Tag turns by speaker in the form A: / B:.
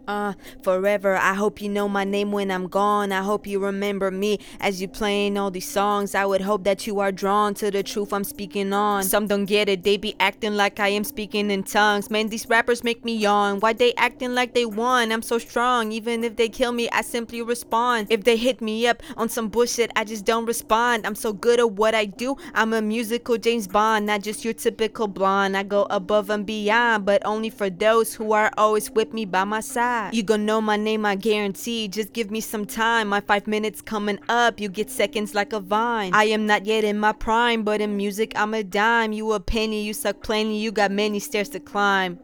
A: Forever, I hope you know my name when I'm gone. I hope you remember me as you playing all these songs. I would hope that you are drawn to the truth I'm speaking on. Some don't get it, they be acting like I am speaking in tongues. Man, these rappers make me yawn. Why they acting like they won? I'm so strong, even if they kill me, I simply respond. If they hit me up on some bullshit, I just don't respond. I'm so good at what I do, I'm a musical James Bond, not just your typical blonde. I go above and beyond, but only for those who are always with me by my side. You gon' know my name, I guarantee. Just give me some time, my 5 minutes coming up. You get seconds like a vine. I am not yet in my prime, but in music I'm a dime. You a penny, you suck plenty, you got many stairs to climb.